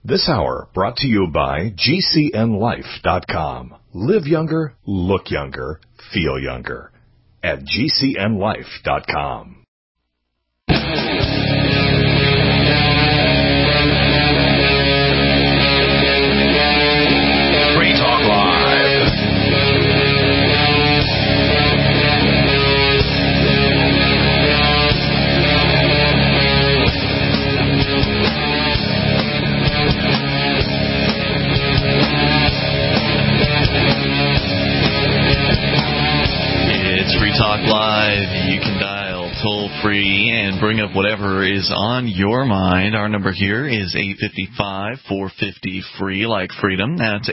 This hour brought to you by GCNLife.com. Live younger, look younger, feel younger at GCNLife.com. Free Talk Live. It's Free Talk Live. You can dial toll-free and bring up whatever is on your mind. Our number here is 855-450-FREE, like freedom. That's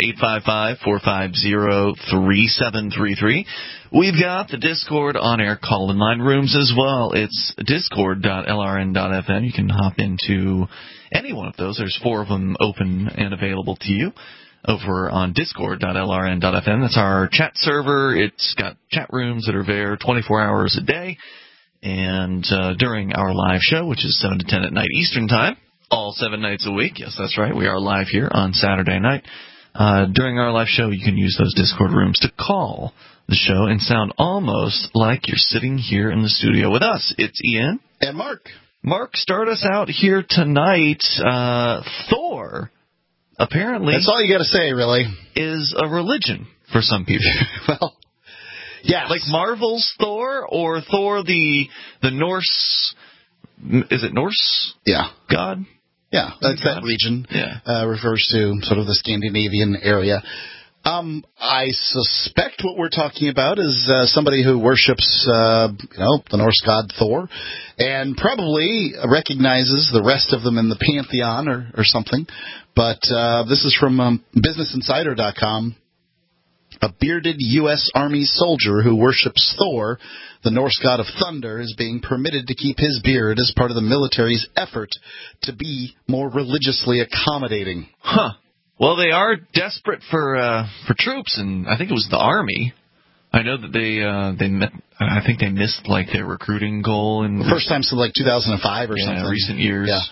855-450-3733. We've got the Discord on-air call-in line rooms as well. It's discord.lrn.fm. You can hop into any one of those. There's 4 of them open and available to you over on discord.lrn.fm. That's our chat server. It's got chat rooms that are there 24 hours a day. And during our live show, which is 7 to 10 at night Eastern Time, all 7 nights a week. Yes, that's right. We are live here on Saturday night. During our live show, you can use those Discord rooms to call the show and sound almost like you're sitting here in the studio with us. It's Ian. And Mark. Mark, start us out here tonight. Thor, apparently, that's all you got to say, really, is a religion for some people. Well, yeah, like Marvel's Thor or Thor the Norse. Is it Norse? Yeah, god. Yeah, that's that region. Yeah, refers to sort of the Scandinavian area. I suspect what we're talking about is somebody who worships, the Norse god Thor, and probably recognizes the rest of them in the pantheon or something. But this is from BusinessInsider.com. A bearded U.S. Army soldier who worships Thor, the Norse god of thunder, is being permitted to keep his beard as part of the military's effort to be more religiously accommodating. Huh. Well, they are desperate for troops, and I think it was the Army. I know that I think they missed like their recruiting goal in the first time since like 2005 or something. Recent years. Yeah.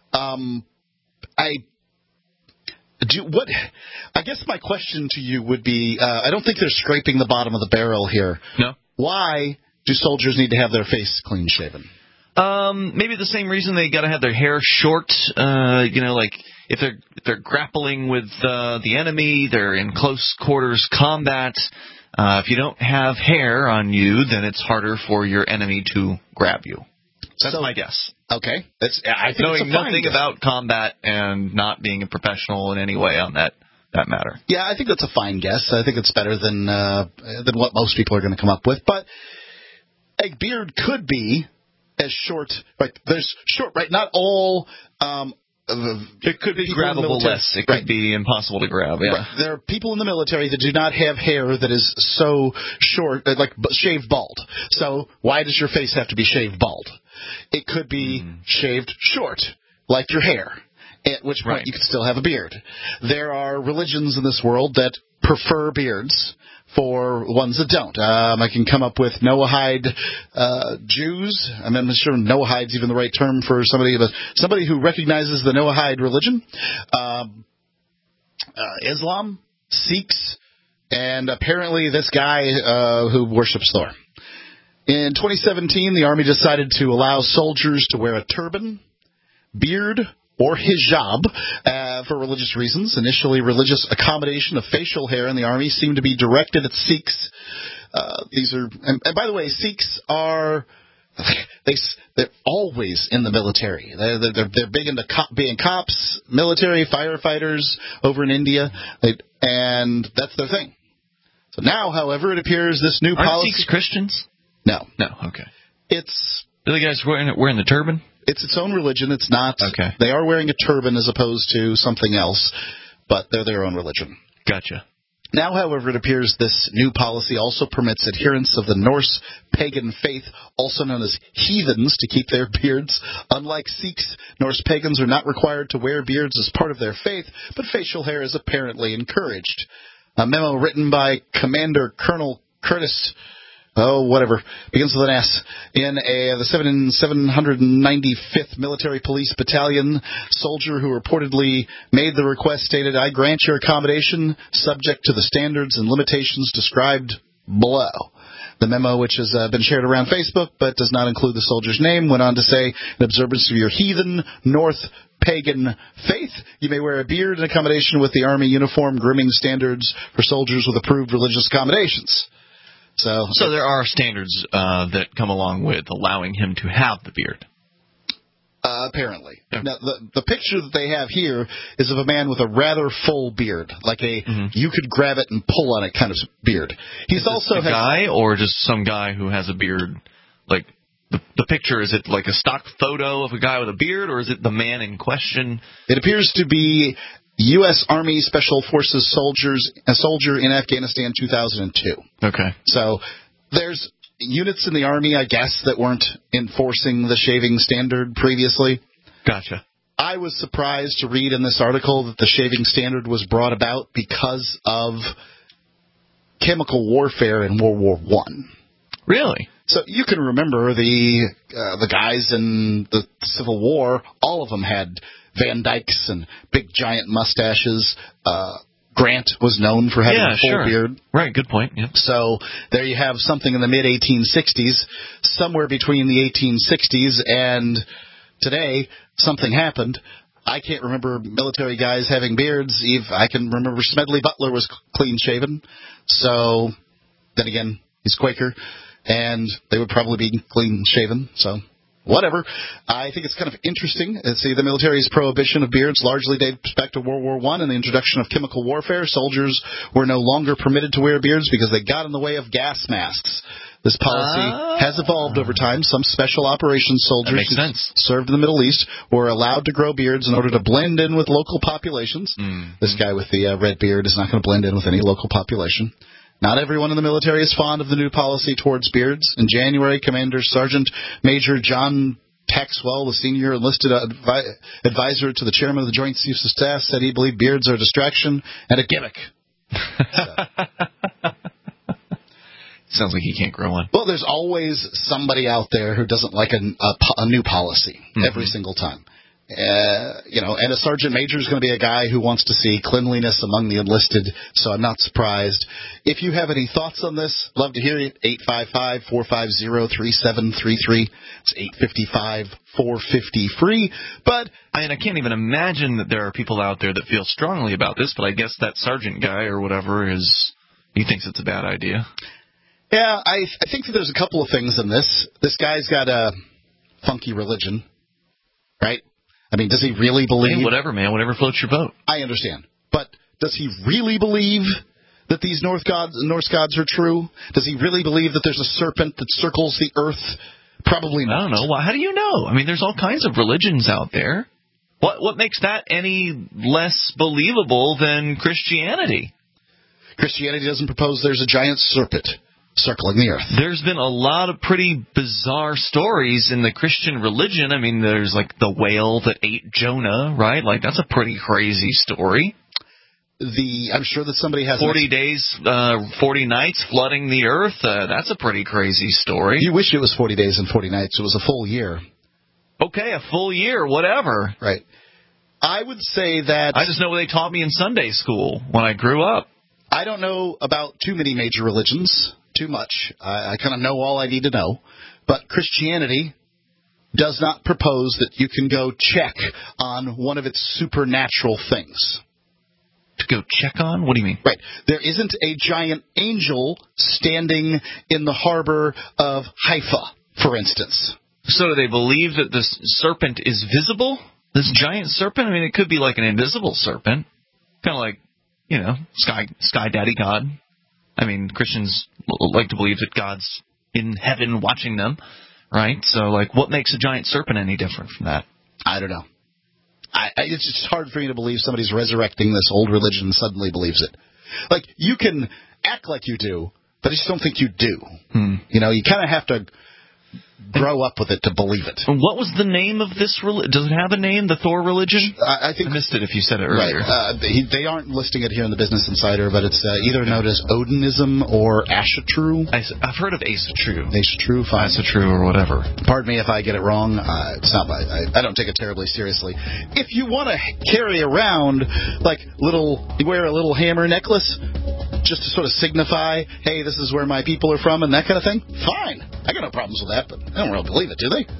I guess my question to you would be, I don't think they're scraping the bottom of the barrel here. No. Why do soldiers need to have their face clean shaven? Maybe the same reason they got to have their hair short. Like if they're grappling with the enemy, they're in close quarters combat. If you don't have hair on you, then it's harder for your enemy to grab you. That's my guess. Okay. I think knowing it's a fine nothing guess about combat and not being a professional in any way on that matter. Yeah, I think that's a fine guess. I think it's better than what most people are going to come up with. But a beard could be as short. Right? There's short. Right? Not all. It could be grabbable less. It could be impossible to grab. Yeah. Right. There are people in the military that do not have hair that is so short, like shaved bald. So why does your face have to be shaved bald? It could be shaved short, like your hair, at which point you could still have a beard. There are religions in this world that prefer beards for ones that don't. I can come up with Noahide Jews. I'm not sure Noahide's even the right term for somebody who recognizes the Noahide religion. Islam, Sikhs, and apparently this guy who worships Thor. In 2017, the Army decided to allow soldiers to wear a turban, beard, or hijab for religious reasons. Initially, religious accommodation of facial hair in the Army seemed to be directed at Sikhs. And by the way, Sikhs are they're always in the military. They're big into being cops, military, firefighters over in India, and that's their thing. So now, however, it appears this new policy. Aren't Sikhs Christians? No. Okay. Are the guys wearing the turban? It's its own religion. It's not. Okay. They are wearing a turban as opposed to something else, but they're their own religion. Gotcha. Now, however, it appears this new policy also permits adherents of the Norse pagan faith, also known as heathens, to keep their beards. Unlike Sikhs, Norse pagans are not required to wear beards as part of their faith, but facial hair is apparently encouraged. A memo written by Commander Colonel Curtis whatever, begins with an S, in the 795th Military Police Battalion. Soldier who reportedly made the request stated, "I grant your accommodation subject to the standards and limitations described below." The memo, which has been shared around Facebook but does not include the soldier's name, went on to say, "In observance of your heathen, North pagan faith, you may wear a beard in accommodation with the Army uniform grooming standards for soldiers with approved religious accommodations." So there are standards that come along with allowing him to have the beard. Apparently. Yeah. Now, the picture that they have here is of a man with a rather full beard, like you could grab it and pull on it kind of beard. He's also a guy, or just some guy who has a beard? Like the picture, is it like a stock photo of a guy with a beard, or is it the man in question? It appears to be U.S. Army Special Forces soldier in Afghanistan 2002. Okay. So there's units in the Army, I guess, that weren't enforcing the shaving standard previously. Gotcha. I was surprised to read in this article that the shaving standard was brought about because of chemical warfare in World War I. Really? So you can remember the guys in the Civil War, all of them had Van Dykes and big giant mustaches. Grant was known for having a full beard. Right, good point. Yep. So there you have something in the mid-1860s. Somewhere between the 1860s and today, something happened. I can't remember military guys having beards. I can remember Smedley Butler was clean-shaven. So, then again, he's Quaker, and they would probably be clean-shaven, so whatever. I think it's kind of interesting. See, the military's prohibition of beards largely dates back to World War I and the introduction of chemical warfare. Soldiers were no longer permitted to wear beards because they got in the way of gas masks. This policy has evolved over time. Some special operations soldiers who served in the Middle East were allowed to grow beards in order to blend in with local populations. This guy with the red beard is not going to blend in with any local population. Not everyone in the military is fond of the new policy towards beards. In January, Commander Sergeant Major John Paxwell, the senior enlisted advisor to the chairman of the Joint Chiefs of Staff, said he believed beards are a distraction and a gimmick. Sounds like he can't grow one. Well, there's always somebody out there who doesn't like a new policy every single time. And a sergeant major is going to be a guy who wants to see cleanliness among the enlisted, so I'm not surprised. If you have any thoughts on this, love to hear it. 855-450-3733. It's 855-450-FREE. But I can't even imagine that there are people out there that feel strongly about this, but I guess that sergeant guy or whatever he thinks it's a bad idea. Yeah, I think that there's a couple of things in this. This guy's got a funky religion, right? I mean, does he really believe... Hey, whatever, man. Whatever floats your boat. I understand. But does he really believe that these Norse gods are true? Does he really believe that there's a serpent that circles the earth? Probably not. I don't know. Well, how do you know? I mean, there's all kinds of religions out there. What makes that any less believable than Christianity? Christianity doesn't propose there's a giant serpent circling the earth. There's been a lot of pretty bizarre stories in the Christian religion. I mean, there's like the whale that ate Jonah, right? Like, that's a pretty crazy story. I'm sure that somebody has 40 days, 40 nights flooding the earth. That's a pretty crazy story. You wish it was 40 days and 40 nights. It was a full year. Okay, a full year, whatever. Right. I would say that... I just know what they taught me in Sunday school when I grew up. I don't know about too many major religions. Too much. I kind of know all I need to know. But Christianity does not propose that you can go check on one of its supernatural things. To go check on? What do you mean? Right. There isn't a giant angel standing in the harbor of Haifa, for instance. So do they believe that this serpent is visible? This giant serpent? I mean, it could be like an invisible serpent. Kind of like, Sky Daddy God. I mean, Christians like to believe that God's in heaven watching them, right? So, what makes a giant serpent any different from that? I don't know. It's just hard for me to believe somebody's resurrecting this old religion and suddenly believes it. You can act like you do, but I just don't think you do. You kind of have to grow up with it to believe it. What was the name of this religion? Does it have a name, the Thor religion? I think I missed it if you said it earlier. Right. They aren't listing it here in the Business Insider, but it's either known as Odinism or Asatru. I've heard of Asatru. Asatru, fine. Asatru or whatever. Pardon me if I get it wrong. It's not I don't take it terribly seriously. If you want to carry around, you wear a little hammer necklace, just to sort of signify, hey, this is where my people are from and that kind of thing, fine. I got no problems with that, but I don't really believe it, do they?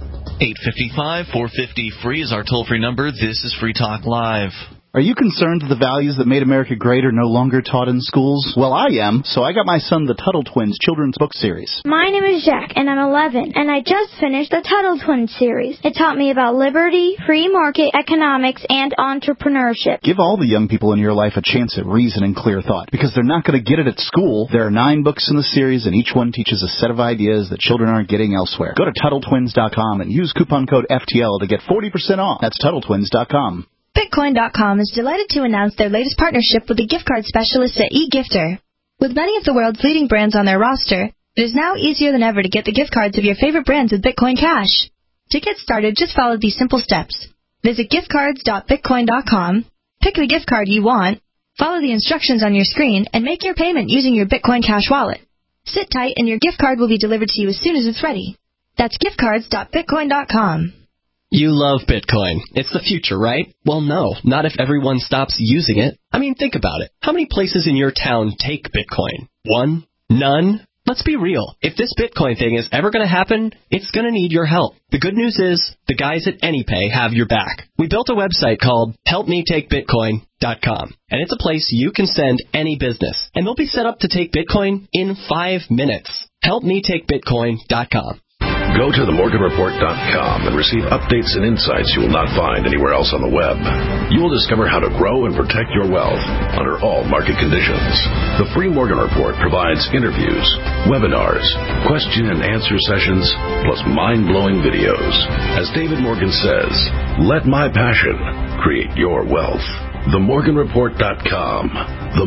855-450-FREE is our toll-free number. This is Free Talk Live. Are you concerned that the values that made America great are no longer taught in schools? Well, I am, so I got my son the Tuttle Twins children's book series. My name is Jack, and I'm 11, and I just finished the Tuttle Twins series. It taught me about liberty, free market economics, and entrepreneurship. Give all the young people in your life a chance at reason and clear thought, because they're not going to get it at school. There are 9 books in the series, and each one teaches a set of ideas that children aren't getting elsewhere. Go to TuttleTwins.com and use coupon code FTL to get 40% off. That's TuttleTwins.com. Bitcoin.com is delighted to announce their latest partnership with the gift card specialists at eGifter. With many of the world's leading brands on their roster, it is now easier than ever to get the gift cards of your favorite brands with Bitcoin Cash. To get started, just follow these simple steps. Visit giftcards.bitcoin.com, pick the gift card you want, follow the instructions on your screen, and make your payment using your Bitcoin Cash wallet. Sit tight and your gift card will be delivered to you as soon as it's ready. That's giftcards.bitcoin.com. You love Bitcoin. It's the future, right? Well, no, not if everyone stops using it. I mean, think about it. How many places in your town take Bitcoin? 1? None? Let's be real. If this Bitcoin thing is ever going to happen, it's going to need your help. The good news is, the guys at AnyPay have your back. We built a website called HelpMeTakeBitcoin.com, and it's a place you can send any business, and they'll be set up to take Bitcoin in 5 minutes. HelpMeTakeBitcoin.com. Go to themorganreport.com and receive updates and insights you will not find anywhere else on the web. You will discover how to grow and protect your wealth under all market conditions. The Free Morgan Report provides interviews, webinars, question and answer sessions, plus mind-blowing videos. As David Morgan says, let my passion create your wealth. Themorganreport.com.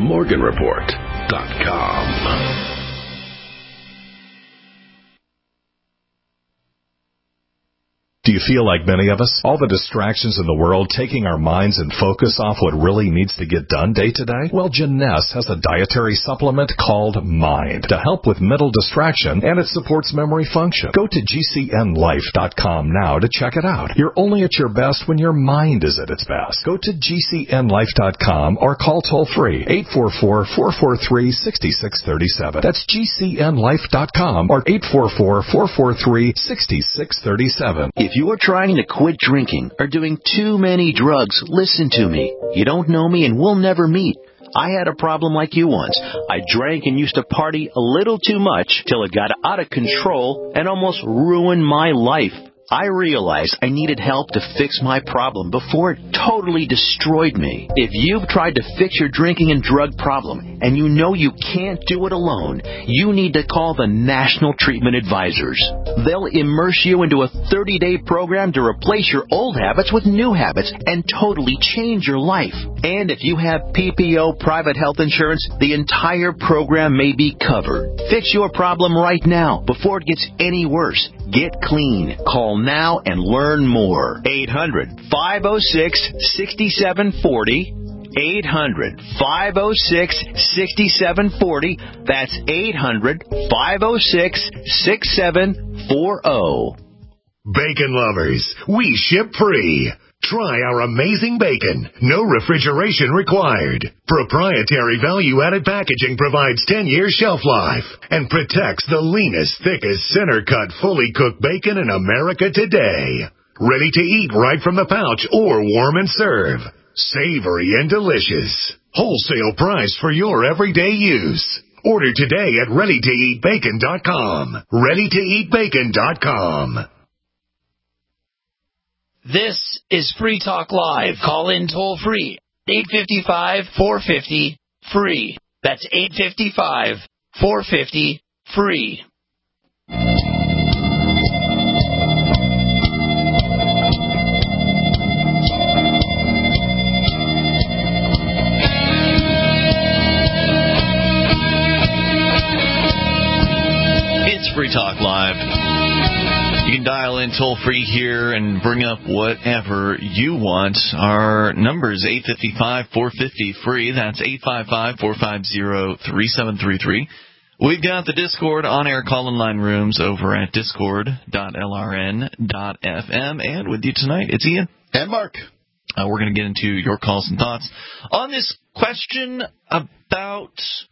Themorganreport.com. Do you feel like many of us? All the distractions in the world taking our minds and focus off what really needs to get done day to day? Well, Jeunesse has a dietary supplement called Mind to help with mental distraction, and it supports memory function. Go to GCNLife.com now to check it out. You're only at your best when your mind is at its best. Go to GCNLife.com or call toll-free 844-443-6637. That's GCNLife.com or 844-443-6637. If you are trying to quit drinking or doing too many drugs, listen to me. You don't know me and we'll never meet. I had a problem like you once. I drank and used to party a little too much till it got out of control and almost ruined my life. I realized I needed help to fix my problem before it totally destroyed me. If you've tried to fix your drinking and drug problem and you know you can't do it alone, you need to call the National Treatment Advisors. They'll immerse you into a 30-day program to replace your old habits with new habits and totally change your life. And if you have PPO private health insurance, the entire program may be covered. Fix your problem right now before it gets any worse. Get clean. Call now and learn more. 800-506-6740. 800-506-6740. That's 800-506-6740. Bacon lovers, we ship free. Try our amazing bacon. No refrigeration required. Proprietary value-added packaging provides 10-year shelf life and protects the leanest, thickest, center-cut, fully cooked bacon in America today. Ready to eat right from the pouch or warm and serve. Savory and delicious. Wholesale price for your everyday use. Order today at ReadyToEatBacon.com. ReadyToEatBacon.com. This is Free Talk Live. Call in toll free. 855-450-FREE. That's 855-450-FREE. It's Free Talk Live. You can dial in toll-free here and bring up whatever you want. Our number is 855-450-FREE. That's 855-450-3733. We've got the Discord on-air call-in line rooms over at discord.lrn.fm. And with you tonight, it's Ian. And Mark. We're going to get into your calls and thoughts on this question about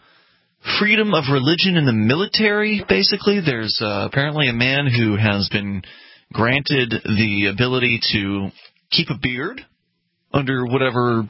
freedom of religion in the military. Basically, there's apparently a man who has been granted the ability to keep a beard under whatever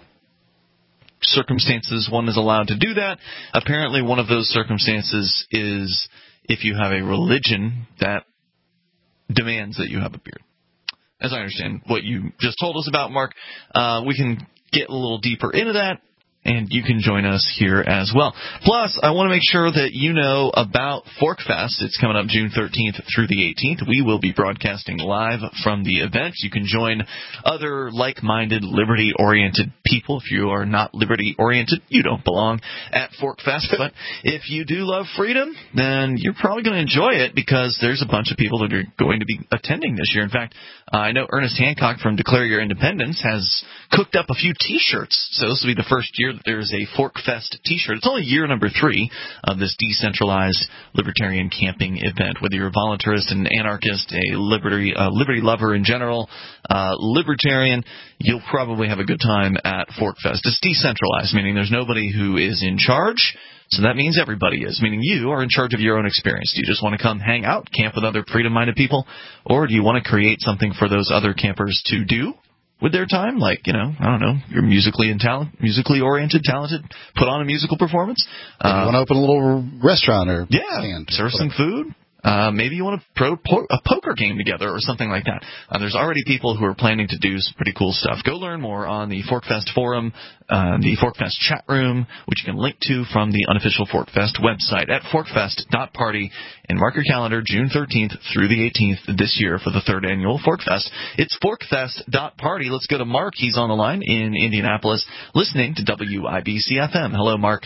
circumstances one is allowed to do that. Apparently, one of those circumstances is if you have a religion that demands that you have a beard. As I understand what you just told us about, Mark, we can get a little deeper into that, and you can join us here as well. Plus, I want to make sure that you know about ForkFest. It's coming up June 13th through the 18th. We will be broadcasting live from the event. You can join other like-minded, liberty-oriented people. If you are not liberty-oriented, you don't belong at ForkFest. But if you do love freedom, then you're probably going to enjoy it because there's a bunch of people that are going to be attending this year. In fact, I know Ernest Hancock from Declare Your Independence has cooked up a few T-shirts. So this will be the first year that there's a ForkFest T-shirt. It's only year number 3 of this decentralized libertarian camping event. Whether you're a voluntarist, an anarchist, a liberty lover in general, libertarian, you'll probably have a good time at ForkFest. It's decentralized, meaning there's nobody who is in charge. So that means everybody is, meaning you are in charge of your own experience. Do you just want to come hang out, camp with other freedom-minded people, or do you want to create something for those other campers to do with their time? Like, I don't know, you're musically oriented, talented, put on a musical performance. You want to open a little restaurant or stand. Serve some food. Maybe you want to throw a poker game together or something like that. There's already people who are planning to do some pretty cool stuff. Go learn more on the ForkFest forum, the ForkFest chat room, which you can link to from the unofficial ForkFest website at forkfest.party. And mark your calendar, June 13th through the 18th this year for the 3rd annual ForkFest. It's forkfest.party. Let's go to Mark. He's on the line in Indianapolis, listening to WIBC-FM. Hello, Mark.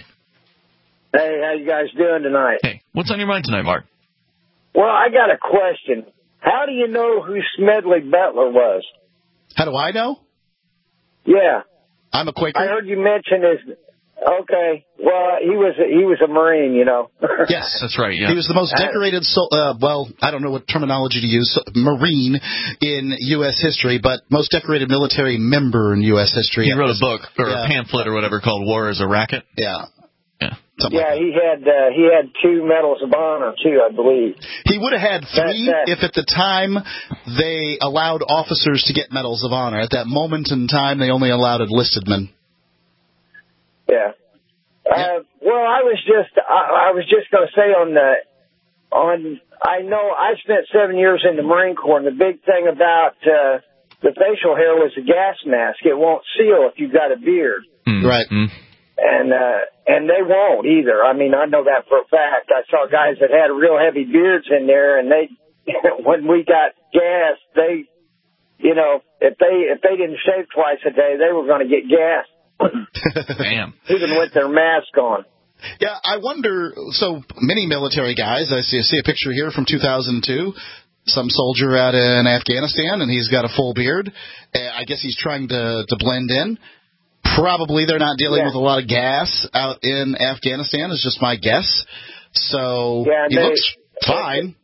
Hey, how you guys doing tonight? Hey, what's on your mind tonight, Mark? Well, I got a question. How do you know who Smedley Butler was? How do I know? Yeah. I'm a Quaker. I heard you mention his... Okay. Well, he was a Marine, Yes. That's right, yeah. He was the most decorated, I don't know what terminology to use, Marine in U.S. history, but most decorated military member in U.S. history. He wrote a book, or a pamphlet or whatever called War is a Racket. Yeah. He had 2 Medals of Honor, too, I believe. He would have had 3 if at the time they allowed officers to get Medals of Honor. At that moment in time, they only allowed enlisted men. Yeah. Well, I was just going to say I know I spent 7 years in the Marine Corps, and the big thing about the facial hair was the gas mask. It won't seal if you've got a beard. Right. And they won't either. I mean, I know that for a fact. I saw guys that had real heavy beards in there, and they, when we got gas, they, if they didn't shave twice a day, they were going to get gas. Damn. Even with their mask on. Yeah, I wonder, so many military guys, I see a picture here from 2002, some soldier out in Afghanistan, and he's got a full beard. I guess he's trying to blend in. Probably they're not dealing with a lot of gas out in Afghanistan, is just my guess. So he looks fine.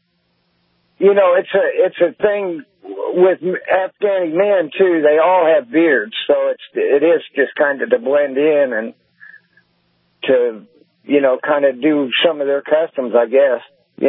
It's a thing with Afghani men, too. They all have beards, so it is just kind of to blend in and to, kind of do some of their customs, I guess,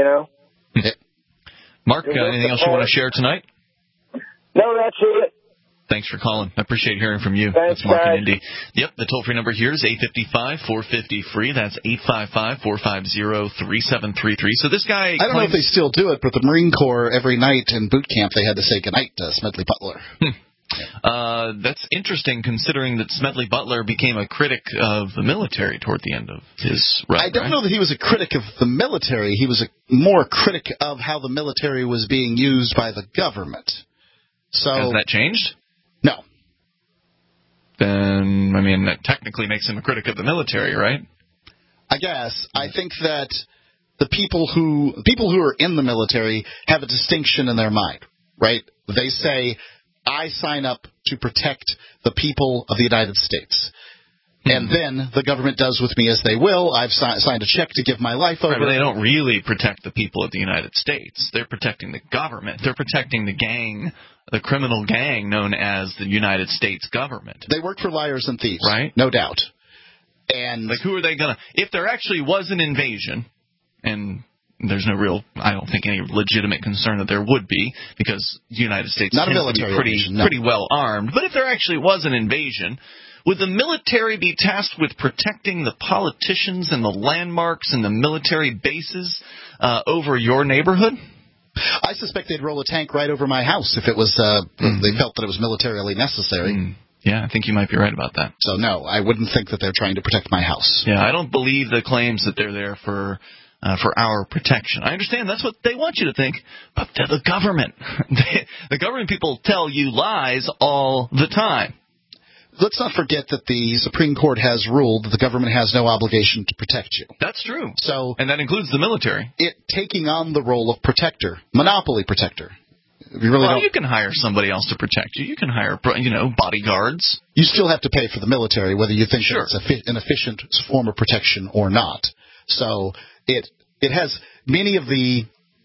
Mark, anything else you want to share tonight? No, that's it. Thanks for calling. I appreciate hearing from you. Thanks, That's Mark guys. and Indy. Yep, the toll-free number here is 855-450-FREE. That's 855-450-3733. So this guy... I don't know if they still do it, but the Marine Corps, every night in boot camp, they had to say goodnight to Smedley Butler. That's interesting, considering that Smedley Butler became a critic of the military toward the end of his run. I don't know that he was a critic of the military. He was more critic of how the military was being used by the government. So has that changed? No. Then, that technically makes him a critic of the military, right? I guess. I think that the people who are in the military have a distinction in their mind, right? They say, I sign up to protect the people of the United States. And then the government does with me as they will. I've signed a check to give my life over. Right, but they don't really protect the people of the United States. They're protecting the government. They're protecting the gang, the criminal gang known as the United States government. They work for liars and thieves, right? No doubt. And like, who are they going to... If there actually was an invasion, and there's no real, I don't think, any legitimate concern that there would be, because the United States tends to be pretty well armed. But if there actually was an invasion, would the military be tasked with protecting the politicians and the landmarks and the military bases over your neighborhood? I suspect they'd roll a tank right over my house if it was they felt that it was militarily necessary. Yeah, I think you might be right about that. So, no, I wouldn't think that they're trying to protect my house. Yeah, I don't believe the claims that they're there for our protection. I understand that's what they want you to think, but they're the government. The government people tell you lies all the time. Let's not forget that the Supreme Court has ruled that the government has no obligation to protect you. That's true. So, and that includes the military. It taking on the role of protector, monopoly protector. You can hire somebody else to protect you. You can hire, bodyguards. You still have to pay for the military, whether you think that it's an efficient form of protection or not. So it has many of the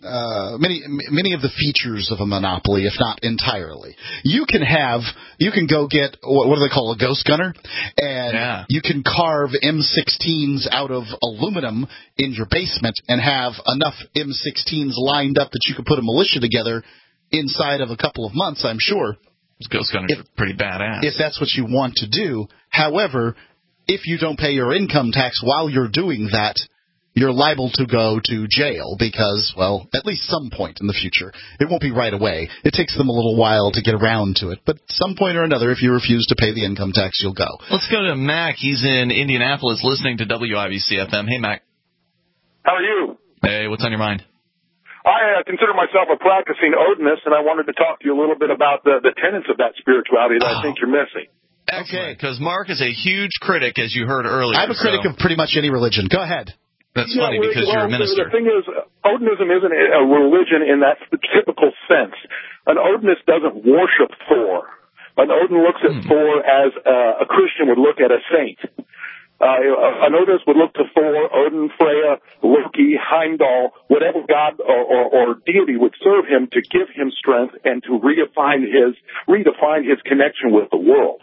features of a monopoly, if not entirely. You can go get, what do they call a ghost gunner? And you can carve M16s out of aluminum in your basement and have enough M16s lined up that you can put a militia together inside of a couple of months, I'm sure. Those ghost gunners are pretty badass. If that's what you want to do. However, if you don't pay your income tax while you're doing that, you're liable to go to jail because, well, at least some point in the future. It won't be right away. It takes them a little while to get around to it. But some point or another, if you refuse to pay the income tax, you'll go. Let's go to Mac. He's in Indianapolis listening to WIBC-FM. Hey, Mac. How are you? Hey, what's on your mind? I consider myself a practicing Odinist, and I wanted to talk to you a little bit about the tenets of that spirituality that I think you're missing. Excellent, because Mark is a huge critic, as you heard earlier. I'm a critic of pretty much any religion. Go ahead. That's funny because you're a minister. The thing is, Odinism isn't a religion in that typical sense. An Odinist doesn't worship Thor. An Odin looks at Thor as a Christian would look at a saint. An Odinist would look to Thor, Odin, Freya, Loki, Heimdall, whatever god or deity would serve him to give him strength and to redefine his connection with the world.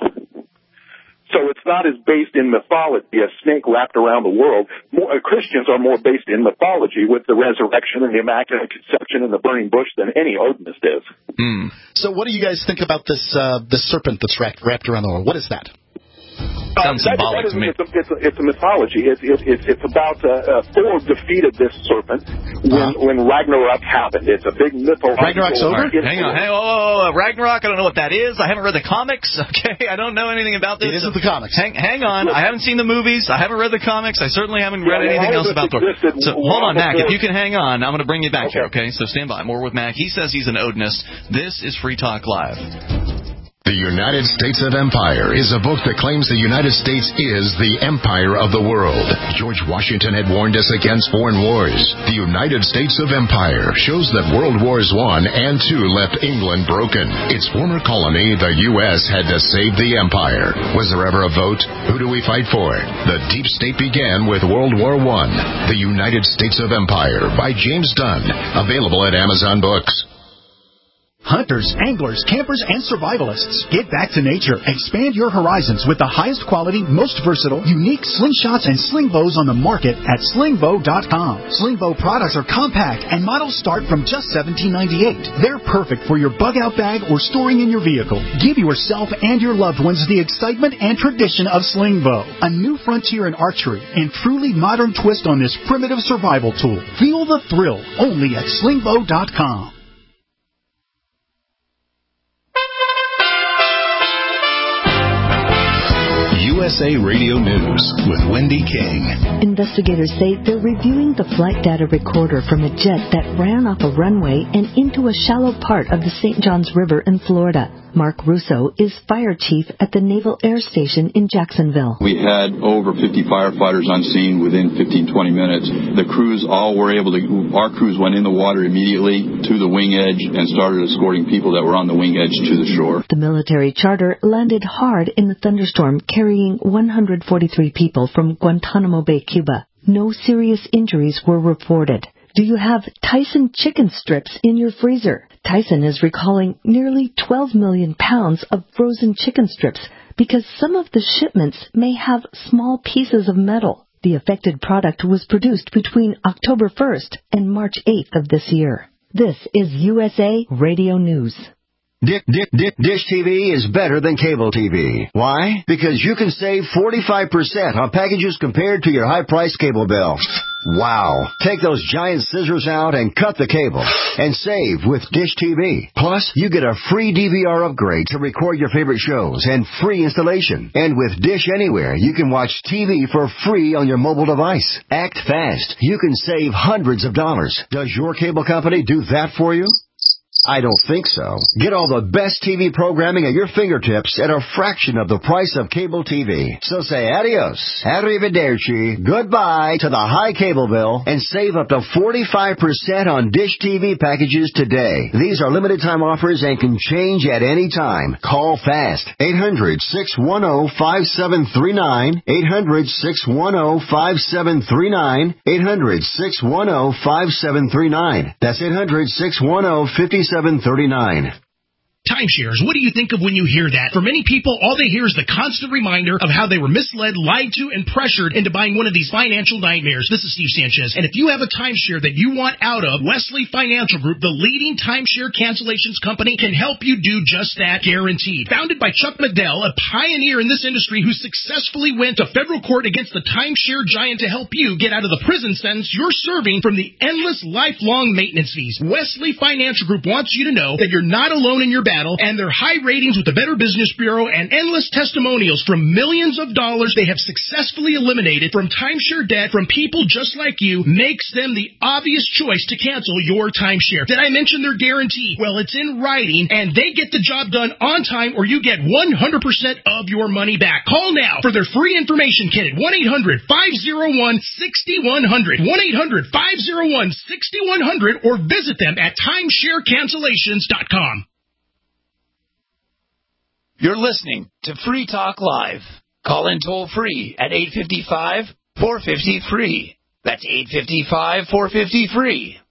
So it's not as based in mythology, a snake wrapped around the world. Christians are more based in mythology with the resurrection and the Immaculate Conception and the burning bush than any Odinist is. So what do you guys think about this serpent that's wrapped around the world? What is that? Sounds symbolic to me. It's a mythology. It's about Thor defeated this serpent when Ragnarok happened. It's a big mythological... Ragnarok's over? Hang on. Hey, Ragnarok, I don't know what that is. I haven't read the comics. Okay, I don't know anything about this. It isn't the comics. Hang on. I haven't seen the movies. I haven't read the comics. I certainly haven't read anything else about Thor. So hold on, Mac. If you can hang on, I'm going to bring you back here, okay? So stand by. More with Mac. He says he's an Odinist. This is Free Talk Live. The United States of Empire is a book that claims the United States is the empire of the world. George Washington had warned us against foreign wars. The United States of Empire shows that World Wars I and II left England broken. Its former colony, the U.S., had to save the empire. Was there ever a vote? Who do we fight for? The deep state began with World War I. The United States of Empire by James Dunn. Available at Amazon Books. Hunters, anglers, campers, and survivalists. Get back to nature. Expand your horizons with the highest quality, most versatile, unique slingshots and sling bows on the market at slingbow.com. Slingbow products are compact and models start from just $17.98. They're perfect for your bug-out bag or storing in your vehicle. Give yourself and your loved ones the excitement and tradition of Slingbow, a new frontier in archery and truly modern twist on this primitive survival tool. Feel the thrill only at slingbow.com. USA Radio News with Wendy King. Investigators say they're reviewing the flight data recorder from a jet that ran off a runway and into a shallow part of the St. Johns River in Florida. Mark Russo is fire chief at the Naval Air Station in Jacksonville. We had over 50 firefighters on scene within 15-20 minutes. The crews all were able to, our crews went in the water immediately to the wing edge and started escorting people that were on the wing edge to the shore. The military charter landed hard in the thunderstorm, carrying 143 people from Guantanamo Bay, Cuba. No serious injuries were reported. Do you have Tyson chicken strips in your freezer? Tyson is recalling nearly 12 million pounds of frozen chicken strips because some of the shipments may have small pieces of metal. The affected product was produced between October 1st and March 8th of this year. This is USA Radio News. Dish TV is better than cable TV. Why? Because you can save 45% on packages compared to your high-priced cable bill. Wow. Take those giant scissors out and cut the cable and save with Dish TV. Plus, you get a free DVR upgrade to record your favorite shows and free installation. And with Dish Anywhere, you can watch TV for free on your mobile device. Act fast. You can save hundreds of dollars. Does your cable company do that for you? I don't think so. Get all the best TV programming at your fingertips at a fraction of the price of cable TV. So say adios, arrivederci, goodbye to the high cable bill and save up to 45% on Dish TV packages today. These are limited time offers and can change at any time. Call fast. 800-610-5739. 800-610-5739. 800-610-5739. That's 800-610-5739. 739. Timeshares, what do you think of when you hear that? For many people, all they hear is the constant reminder of how they were misled, lied to, and pressured into buying one of these financial nightmares. This is Steve Sanchez, and if you have a timeshare that you want out of, Wesley Financial Group, the leading timeshare cancellations company, can help you do just that, guaranteed. Founded by Chuck Liddell, a pioneer in this industry who successfully went to federal court against the timeshare giant to help you get out of the prison sentence you're serving from the endless lifelong maintenance fees. Wesley Financial Group wants you to know that you're not alone in your battle, and their high ratings with the Better Business Bureau and endless testimonials from millions of dollars they have successfully eliminated from timeshare debt from people just like you makes them the obvious choice to cancel your timeshare. Did I mention their guarantee? Well, it's in writing, and they get the job done on time, or you get 100% of your money back. Call now for their free information kit at 1-800-501-6100, 1-800-501-6100, or visit them at timesharecancellations.com. You're listening to Free Talk Live. Call in toll free at 855-450-FREE. That's 855-450-FREE.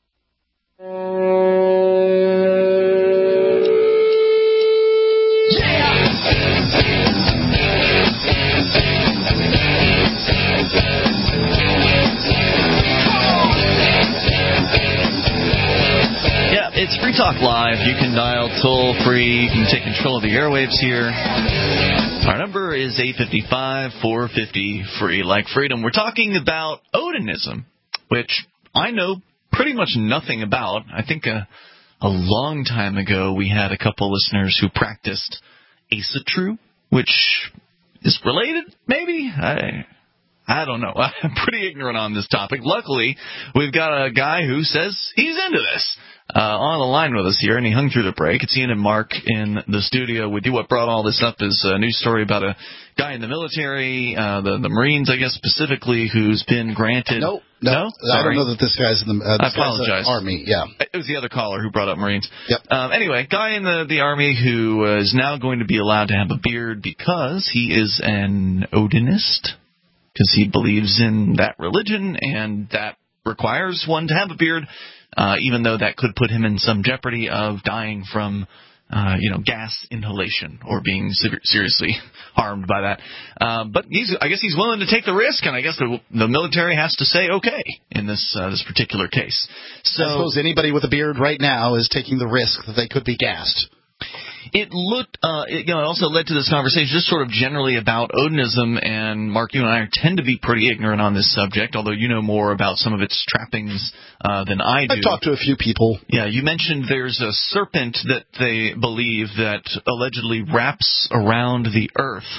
It's Free Talk Live. You can dial toll-free. You can take control of the airwaves here. Our number is 855-450-FREE, like freedom. We're talking about Odinism, which I know pretty much nothing about. I think a long time ago we had a couple listeners who practiced Asatru, which is related, maybe? I don't know. I'm pretty ignorant on this topic. Luckily, we've got a guy who says he's into this. On the line with us here, and he hung through the break. It's Ian and Mark in the studio with you. What brought all this up is a news story about a guy in the military, the Marines, I guess, specifically, who's been granted... No? I don't know that this guy's in the I apologize. Army, yeah. It was the other caller who brought up Marines. Yep. Anyway, guy in the Army who is now going to be allowed to have a beard because he is an Odinist, because he believes in that religion, and that requires one to have a beard. Even though that could put him in some jeopardy of dying from, gas inhalation or being seriously harmed by that. But I guess he's willing to take the risk, and I guess the military has to say okay in this particular case. So, I suppose anybody with a beard right now is taking the risk that they could be gassed. It looked, it also led to this conversation just sort of generally about Odinism, and Mark, you and I tend to be pretty ignorant on this subject, although you know more about some of its trappings than I do. I've talked to a few people. Yeah, you mentioned there's a serpent that they believe that allegedly wraps around the earth.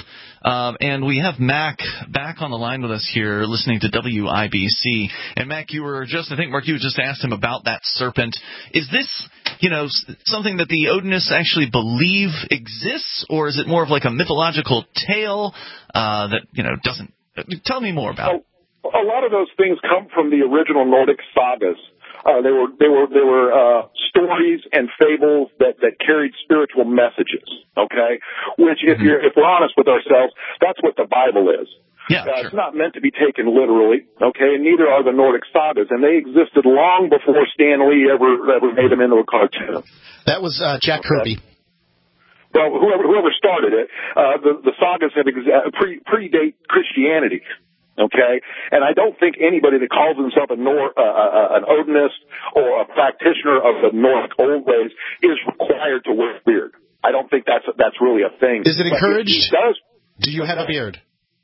And we have Mac back on the line with us here, listening to WIBC. And Mac, I think Mark, you just asked him about that serpent. Is this, something that the Odinists actually believe exists, or is it more of like a mythological tale that, doesn't? Tell me more about it. A lot of those things come from the original Nordic sagas. They were stories and fables that carried spiritual messages. Okay, which if we're honest with ourselves, that's what the Bible is. Yeah, sure. It's not meant to be taken literally. Okay, and neither are the Nordic sagas, and they existed long before Stan Lee ever made them into a cartoon. That was Jack Kirby. Well, whoever started it, the sagas have predate Christianity. Okay, and I don't think anybody that calls himself an Odinist or a practitioner of the Nordic old ways is required to wear a beard. I don't think that's really a thing. Is it encouraged? He does. Do you have a beard?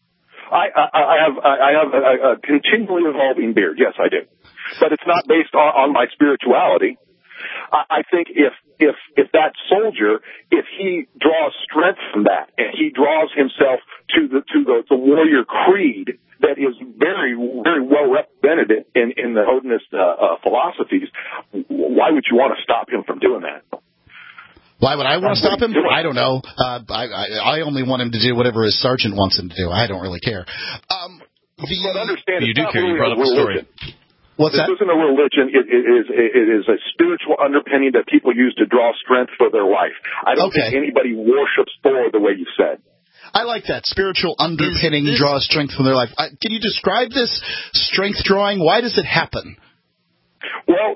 I have a continually evolving beard. Yes, I do, but it's not based on my spirituality. I think if that soldier, if he draws strength from that, and he draws himself to the warrior creed that is very, very well represented in the Odinist philosophies, why would you want to stop him from doing that? Why would I want to stop him? I don't know. I only want him to do whatever his sergeant wants him to do. I don't really care. But understand, you do care. You brought up the story. What's that? This isn't a religion. It is a spiritual underpinning that people use to draw strength for their life. I don't think anybody worships Thor the way you said. I like that. Spiritual underpinning draws strength from their life. Can you describe this strength drawing? Why does it happen? Well,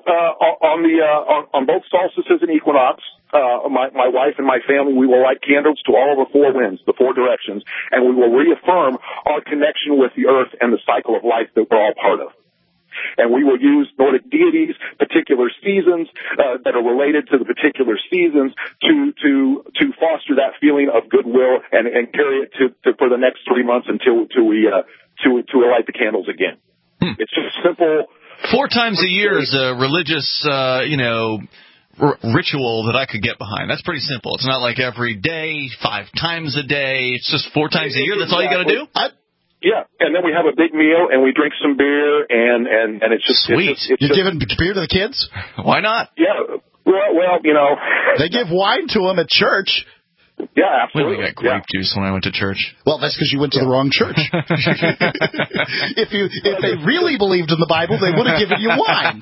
on both solstices and equinox, my wife and my family, we will light candles to all of the four winds, the four directions, and we will reaffirm our connection with the earth and the cycle of life that we're all part of. And we will use Nordic deities, particular seasons that are related to the particular seasons to foster that feeling of goodwill and carry it for the next 3 months until we light the candles again. It's just simple. 4 times a year is a religious, ritual that I could get behind. That's pretty simple. It's not like every day, 5 times a day. It's just 4 times a year. That's all you got to do? Yeah, and then we have a big meal, and we drink some beer, and it's just sweet. You're giving beer to the kids? Why not? Yeah. Well, they give wine to them at church. Yeah, absolutely. We only got grape juice when I went to church. Well, that's because you went to the wrong church. If they really believed in the Bible, they would have given you wine.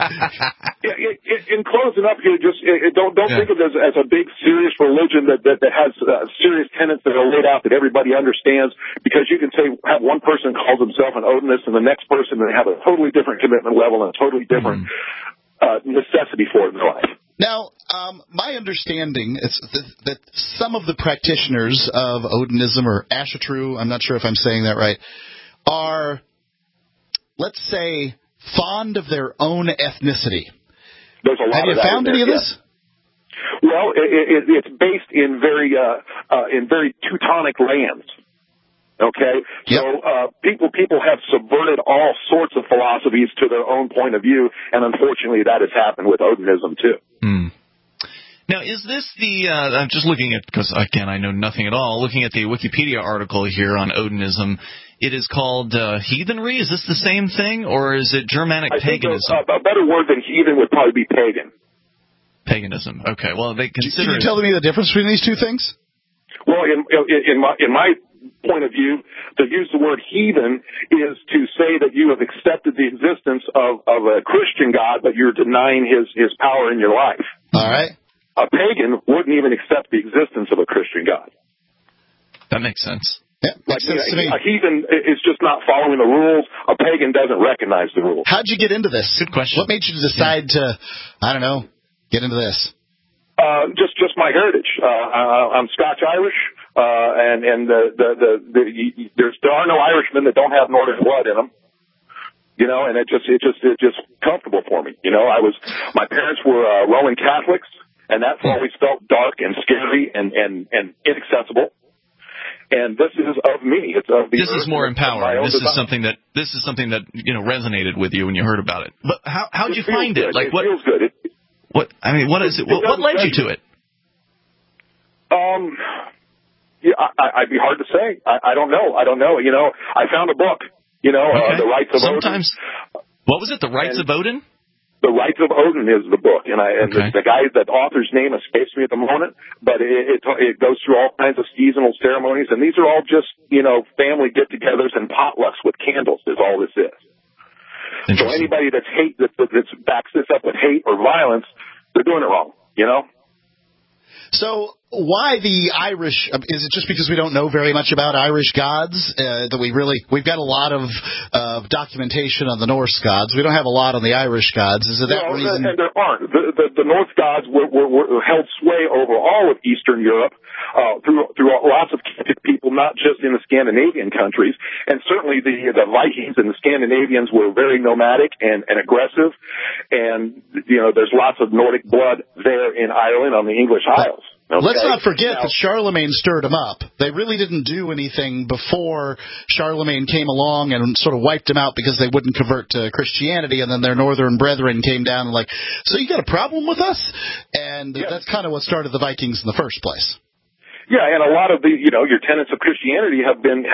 In closing up here, just don't think of it as a big serious religion that has serious tenets that are laid out that everybody understands. Because you can have one person calls himself an Odinist, and the next person they have a totally different commitment level and a totally different necessity for it in their life. Now, my understanding is that some of the practitioners of Odinism or Asatru, I'm not sure if I'm saying that right, are, let's say, fond of their own ethnicity. There's a lot Have you found any of this? Well, it's based in very Teutonic lands. Okay, so people have subverted all sorts of philosophies to their own point of view, and unfortunately, that has happened with Odinism too. Now, is this I'm just looking at, because again, I know nothing at all. Looking at the Wikipedia article here on Odinism, it is called heathenry. Is this the same thing, or is it Germanic paganism? A better word than heathen would probably be pagan. Paganism. Okay. Well, they consider. Can you tell me the difference between these two things? Well, in my point of view, to use the word heathen is to say that you have accepted the existence of a Christian God, but you're denying his power in your life. All right. A pagan wouldn't even accept the existence of a Christian God. That makes sense. Yeah, makes sense to me. A heathen is just not following the rules. A pagan doesn't recognize the rules. How'd you get into this? Good question. What made you decide to, I don't know, get into this? Just my heritage. I'm Scotch-Irish, and there are no Irishmen that don't have Nordic blood in them. And it's just comfortable for me. My parents were Roman Catholics, and that's always felt dark and scary and inaccessible. And this is of me. It's of the This is more empowering. This is something that resonated with you when you heard about it. But how'd you find it? Like, what feels good. What is it? What led you to it? Yeah, I'd be hard to say. I don't know. You know, I found a book, you know, The Rights of Odin. What was it, The Rights of Odin? The Rights of Odin is the book, and the guy, the author's name escapes me at the moment, but it goes through all kinds of seasonal ceremonies, and these are all just, you know, family get-togethers and potlucks with candles is all this is. So anybody that backs this up with hate or violence, they're doing it wrong, you know? So why the Irish? Is it just because we don't know very much about Irish gods? That we've got a lot of documentation on the Norse gods. We don't have a lot on the Irish gods. Is it that reason? And there aren't. The Norse gods were held sway over all of Eastern Europe through lots of people, not just in the Scandinavian countries. And certainly the Vikings and the Scandinavians were very nomadic and aggressive. And, you know, there's lots of Nordic blood there in Ireland on the English Isles. Okay. Let's not forget that Charlemagne stirred them up. They really didn't do anything before Charlemagne came along and sort of wiped them out because they wouldn't convert to Christianity, and then their northern brethren came down and like, so you got a problem with us? And that's kind of what started the Vikings in the first place. Yeah, and a lot of the, you know, your tenets of Christianity have been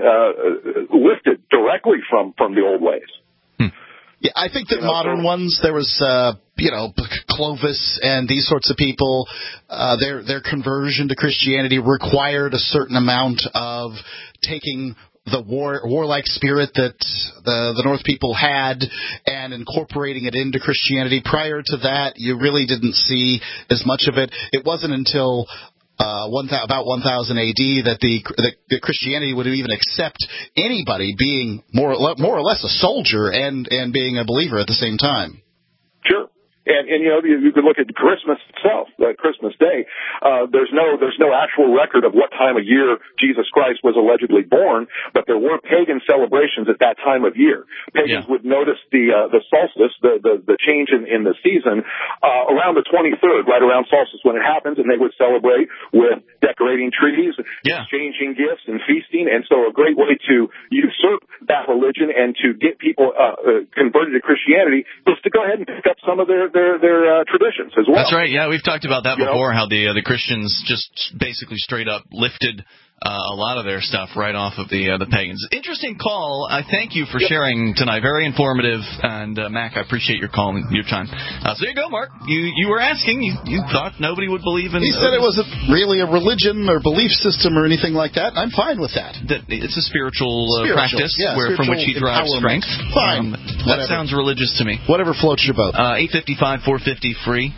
lifted directly from the old ways. Yeah, I think that modern ones, there was, you know, Clovis and these sorts of people, their conversion to Christianity required a certain amount of taking the warlike spirit that the North people had and incorporating it into Christianity. Prior to that, you really didn't see as much of it. It wasn't until about 1000 AD that the Christianity would even accept anybody being more or less a soldier and being a believer at the same time. Sure. And you know, you could look at Christmas itself, Christmas Day. There's no actual record of what time of year Jesus Christ was allegedly born, but there were pagan celebrations at that time of year. Pagans would notice the solstice, the change in the season, around the 23rd, right around solstice when it happens, and they would celebrate with decorating trees, exchanging gifts, and feasting. And so a great way to usurp that religion and to get people converted to Christianity is to go ahead and pick up some of their traditions as well. That's right. Yeah, we've talked about that before. How the Christians just basically straight up lifted a lot of their stuff right off of the pagans. Interesting call. I thank you for sharing tonight. Very informative. And Mac, I appreciate your call and your time. So there you go, Mark. You were asking. You thought nobody would believe in. He said it wasn't really a religion or belief system or anything like that. I'm fine with that. It's a spiritual practice from which he derives strength. Fine. That sounds religious to me. Whatever floats your boat. 855-450 free.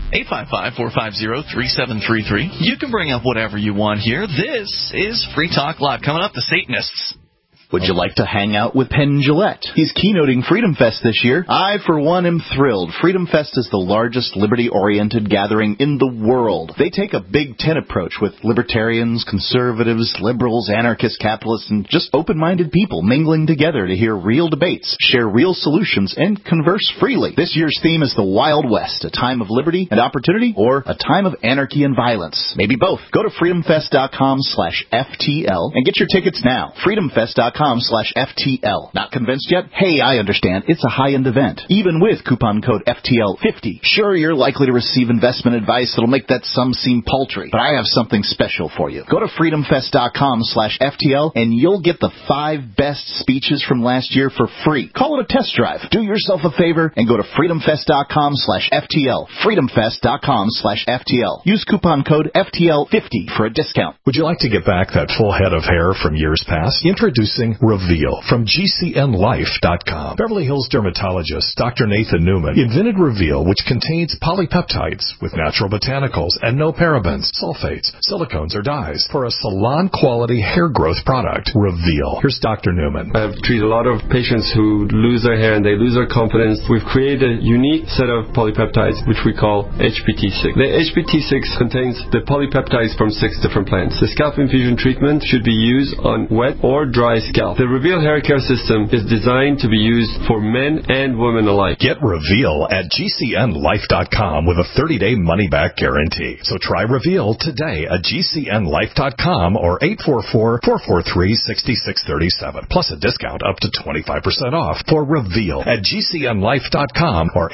855-450-3733. You can bring up whatever you want here. This is Free Talk Live. Coming up, the Satanists. Would you like to hang out with Penn Jillette? He's keynoting Freedom Fest this year. I, for one, am thrilled. Freedom Fest is the largest liberty-oriented gathering in the world. They take a Big Ten approach with libertarians, conservatives, liberals, anarchists, capitalists, and just open-minded people mingling together to hear real debates, share real solutions, and converse freely. This year's theme is the Wild West, a time of liberty and opportunity, or a time of anarchy and violence. Maybe both. Go to freedomfest.com/FTL and get your tickets now. freedomfest.com/FTL. Not convinced yet? Hey, I understand. It's a high-end event. Even with coupon code FTL50. Sure, you're likely to receive investment advice that'll make that sum seem paltry, but I have something special for you. Go to freedomfest.com/FTL and you'll get the 5 best speeches from last year for free. Call it a test drive. Do yourself a favor and go to freedomfest.com/FTL. freedomfest.com/FTL. Use coupon code FTL50 for a discount. Would you like to get back that full head of hair from years past? Introducing Reveal from GCNLife.com. Beverly Hills dermatologist Dr. Nathan Newman invented Reveal, which contains polypeptides with natural botanicals and no parabens, sulfates, silicones, or dyes for a salon-quality hair growth product. Reveal. Here's Dr. Newman. I've treated a lot of patients who lose their hair and they lose their confidence. We've created a unique set of polypeptides, which we call HPT6. The HPT6 contains the polypeptides from 6 different plants. The scalp infusion treatment should be used on wet or dry scalp. The Reveal hair care system is designed to be used for men and women alike. Get Reveal at GCNLife.com with a 30-day money-back guarantee. So try Reveal today at GCNLife.com or 844-443-6637. Plus a discount up to 25% off for Reveal at GCNLife.com or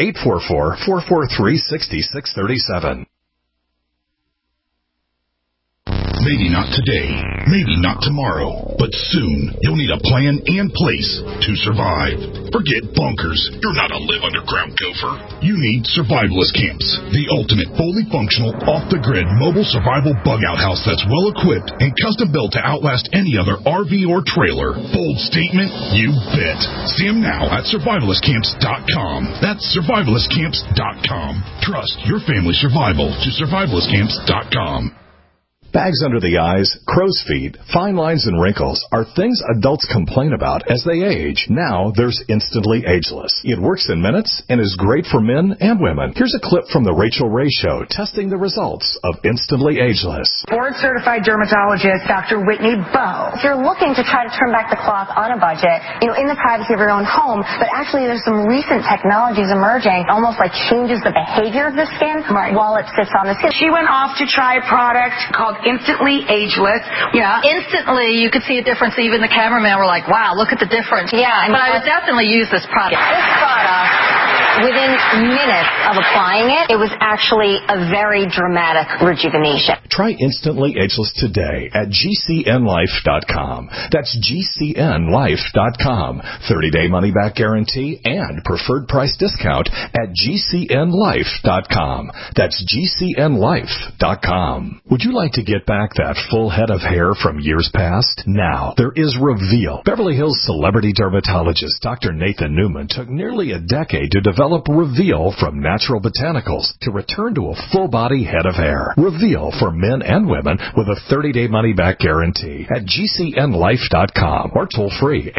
844-443-6637. Maybe not today, maybe not tomorrow, but soon you'll need a plan and place to survive. Forget bunkers. You're not a live underground gopher. You need survivalist camps, the ultimate fully functional, off-the-grid mobile survival bug-out house that's well-equipped and custom-built to outlast any other RV or trailer. Bold statement? You bet. See them now at survivalistcamps.com. That's survivalistcamps.com. Trust your family's survival to survivalistcamps.com. Bags under the eyes, crow's feet, fine lines, and wrinkles are things adults complain about as they age. Now there's Instantly Ageless. It works in minutes and is great for men and women. Here's a clip from The Rachel Ray Show testing the results of Instantly Ageless. Board-certified dermatologist Dr. Whitney Bowe. If you're looking to try to turn back the clock on a budget, in the privacy of your own home, but actually there's some recent technologies emerging, almost like changes the behavior of the skin while it sits on the skin. She went off to try a product called Instantly Ageless. Yeah. Instantly, you could see a difference. Even the cameraman were like, wow, look at the difference. Yeah. But I would definitely use this product. This product, within minutes of applying it, it was actually a very dramatic rejuvenation. Try Instantly Ageless today at GCNlife.com. That's GCNlife.com. 30-day money-back guarantee and preferred price discount at GCNlife.com. That's GCNlife.com. Would you like to get back that full head of hair from years past? Now, there is Reveal. Beverly Hills celebrity dermatologist Dr. Nathan Newman took nearly a decade to develop Reveal from natural botanicals to return to a full-body head of hair. Reveal for men and women with a 30-day money-back guarantee at GCNlife.com or toll-free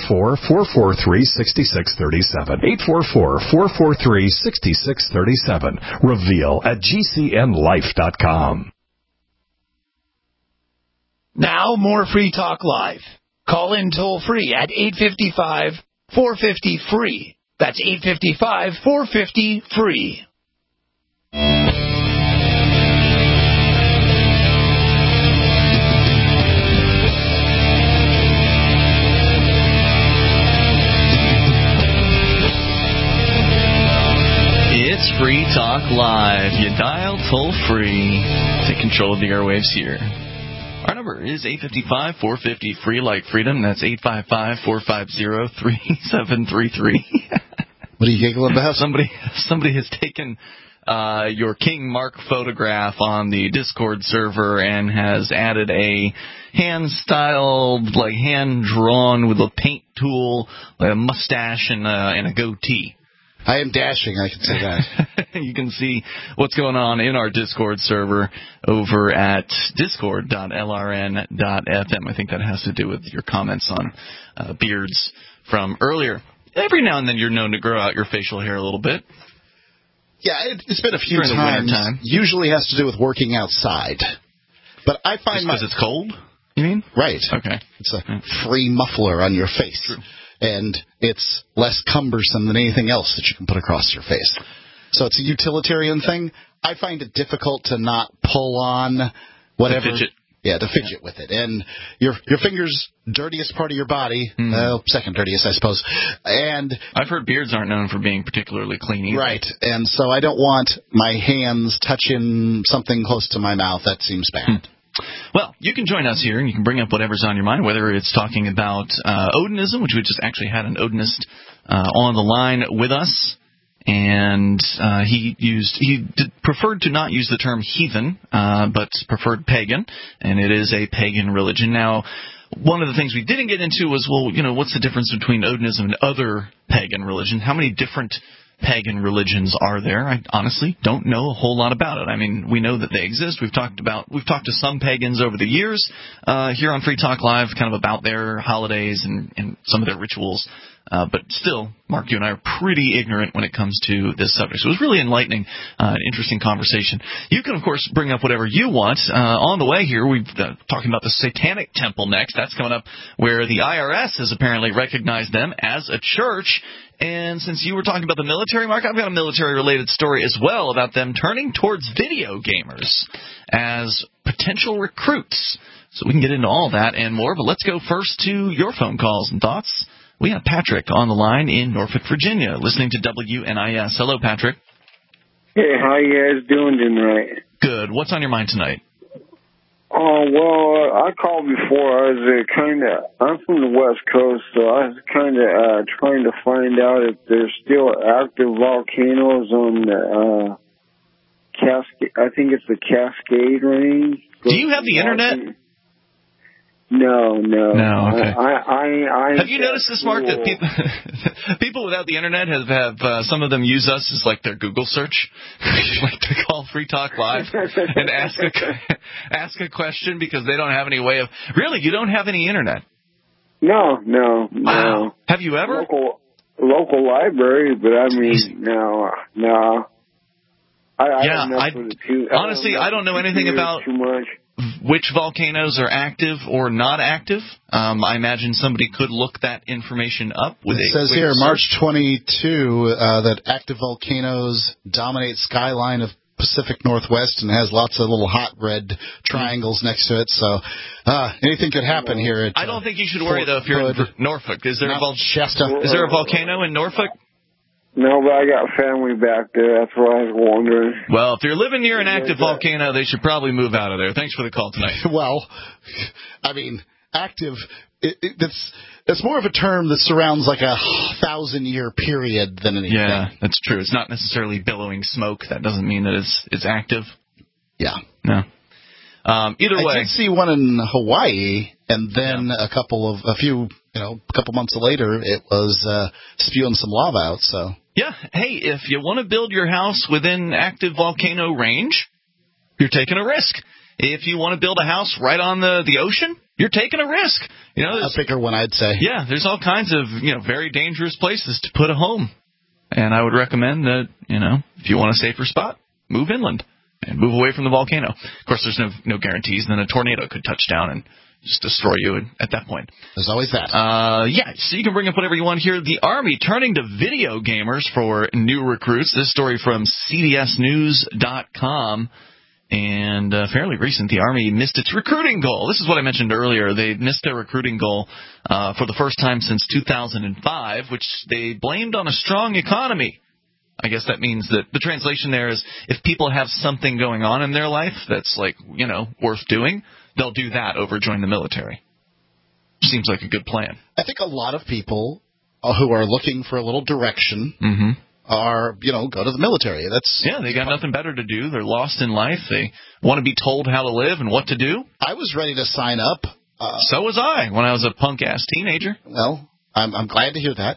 844-443-6637. 844-443-6637. Reveal at GCNlife.com. Now, more Free Talk Live. Call in toll-free at 855-450-FREE. That's 855-450-FREE. It's Free Talk Live. You dial toll-free. Take control of the airwaves here. Our number is 855-450-FREE like freedom. That's 855-450-3733. What are you giggling about? Somebody has taken your King Mark photograph on the Discord server and has added a hand-styled, like hand-drawn with a paint tool, like a mustache and a goatee. I am dashing, I can say that. You can see what's going on in our Discord server over at discord.lrn.fm. I think that has to do with your comments on beards from earlier. Every now and then you're known to grow out your facial hair a little bit. Yeah, it's been a few times. Usually has to do with working outside. But I find because it's cold, you mean? Right. Okay. It's a free muffler on your face. True. And it's less cumbersome than anything else that you can put across your face. So it's a utilitarian thing. I find it difficult to not pull on whatever. To fidget. Yeah, to fidget with it. And your finger's dirtiest part of your body. Second dirtiest, I suppose. And I've heard beards aren't known for being particularly clean either. Right. And so I don't want my hands touching something close to my mouth. That seems bad. Well, you can join us here, and you can bring up whatever's on your mind, whether it's talking about Odinism, which we just actually had an Odinist on the line with us, and he preferred to not use the term heathen, but preferred pagan, and it is a pagan religion. Now, one of the things we didn't get into was, well, what's the difference between Odinism and other pagan religions? How many different pagan religions are there? I honestly don't know a whole lot about it. I mean, we know that they exist. We've talked to some pagans over the years here on Free Talk Live, kind of about their holidays and some of their rituals. But still, Mark, you and I are pretty ignorant when it comes to this subject. So it was really enlightening, an interesting conversation. You can, of course, bring up whatever you want. On the way here, we're talking about the Satanic Temple next. That's coming up where the IRS has apparently recognized them as a church. And since you were talking about the military, Mark, I've got a military-related story as well about them turning towards video gamers as potential recruits. So we can get into all that and more, but let's go first to your phone calls and thoughts. We have Patrick on the line in Norfolk, Virginia, listening to WNIS. Hello, Patrick. Hey, how you guys doing tonight? Good. What's on your mind tonight? Oh, well, I called before. I'm from the West Coast, so I was kind of trying to find out if there's still active volcanoes on the Cascade. I think it's the Cascade Range. Do you have the internet? No. Okay. I have you noticed this, Mark, that people without the internet have some of them use us as like their Google search, like to call Free Talk Live and ask a question because they don't have any way of. Really, you don't have any internet? No. Wow. Have you ever? Local library, but I mean, no. Honestly, I don't know anything about too much. Which volcanoes are active or not active. I imagine somebody could look that information up. It says here, March 22, that active volcanoes dominate skyline of Pacific Northwest and has lots of little hot red triangles next to it. So anything could happen here. I don't think you should worry, though, if you're in Norfolk. Is there a volcano in Norfolk? No, but I got family back there. That's what I was wondering. Well, if you're living near an active volcano, they should probably move out of there. Thanks for the call tonight. Well, I mean, active, it's more of a term that surrounds like a 1,000-year period than anything. Yeah, that's true. It's not necessarily billowing smoke. That doesn't mean that it's active. Yeah. No. Either way. I did see one in Hawaii, and then a couple months later, it was spewing some lava out. So yeah, hey, if you want to build your house within active volcano range, you're taking a risk. If you want to build a house right on the ocean, you're taking a risk. A bigger one, I'd say. Yeah, there's all kinds of very dangerous places to put a home, and I would recommend that if you want a safer spot, move inland and move away from the volcano. Of course, there's no guarantees. Then a tornado could touch down and just destroy you at that point. There's always that. Yeah, so you can bring up whatever you want here. The Army turning to video gamers for new recruits. This story from CBSNews.com. And fairly recent, the Army missed its recruiting goal. This is what I mentioned earlier. They missed their recruiting goal for the first time since 2005, which they blamed on a strong economy. I guess that means that the translation there is if people have something going on in their life that's worth doing, they'll do that over join the military. Seems like a good plan. I think a lot of people who are looking for a little direction are, go to the military. They got nothing better to do. They're lost in life. They want to be told how to live and what to do. I was ready to sign up. So was I when I was a punk-ass teenager. Well, I'm glad to hear that.